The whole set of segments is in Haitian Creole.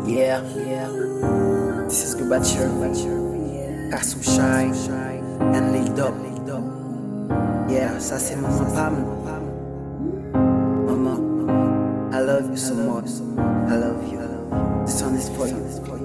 Yeah, this is good Butcher, Kassou Shine, and Lil Dub. Yeah, ça c'est maman Pam. Maman, I love you so much. I love you. This one is for you.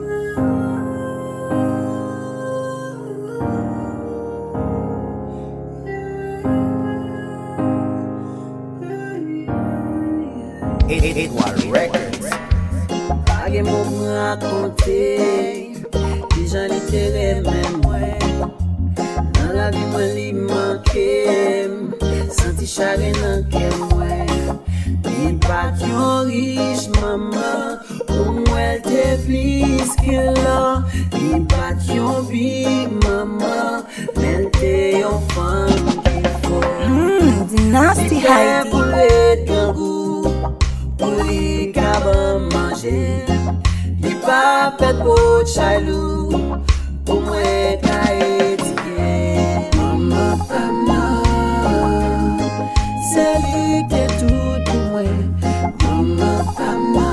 Edouard Records. Page moun raconter, ki jan li te remen mwen. Nan la vi mwen li manke, santi chagre nan ke mwen. Li pat yon riche maman, ou mwen te plis ki la. Li pat yon big maman, men te yon fam ki fo. Nasty Heidi. Pou le gangou, pou li kaban manje. Li pa pet pou chaylou, pou mwen ka etike. Maman Pamna, se li te tout pou mwen. Maman Pamna,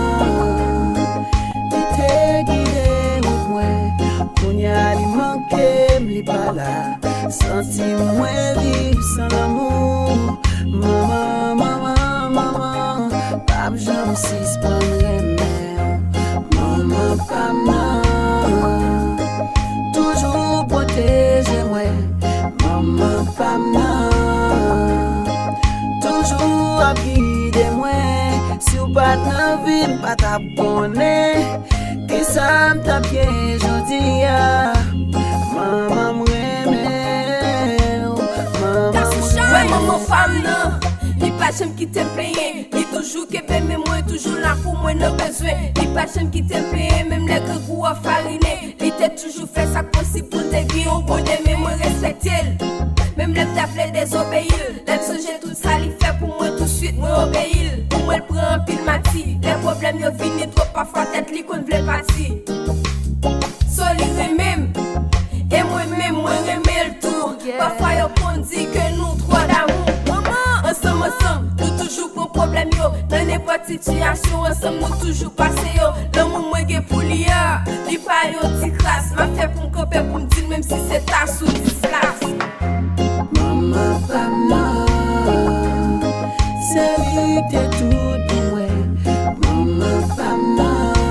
li te gide ou mwen. Kounya li manke li pa la, santi mwen viv san l'amour. Maman, maman, maman, pap jam sis pan remen. Maman Pamna, toujours protéger moi. Maman Pamna, toujours à guider moi. Si ou pas nan vie, pas ta bonne. Que ça m'ta bien jodi ya. Maman m'remel, maman Ouais, maman Pamna, li pa jem ki te pleye. Li toujou kebe men mwen toujou la pou mwen nan bezwen. Li pa jem ki te pleye, même le que gou a farine. Li te toujou fè sa posib pou te gi yon bode, men mwen respekte l. Même le te fle désobéir. Lèm sonje tout ça li fè pour moi tout suite mwen obéir. Pour moi l pran pil mati. Les problèmes yo vini trop parfois tête li kon vle pati. So li remem, et moi-même moi remel tout. Parfois yo kon di que nous trois d'amour. Maman, ensemble, nous toujours pour problème yo. Dans n'importe situation, ensemble nous toujours passer yo. L'amour moi ge pour l'ia, li pa yo ti classe. M'a fait pour m'camper pour m'dire même si c'est ta sous 10 places. Maman Pamna, c'est lui te tout pour moi. Maman Pamna,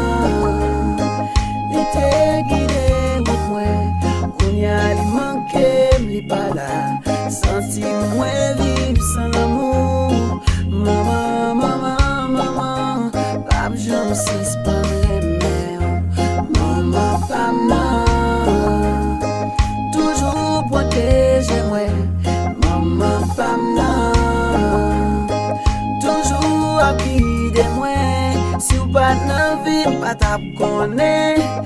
li te guide pour moi. Kounya li manke li pa la, santi mwen viv sans l'amour. Maman, maman, maman, pap jam sis pan remen. Maman Pamna, toujours protéger moi. Maman Pamna, toujours à guider moi. Si ou pas nan vie, pas ta connaît.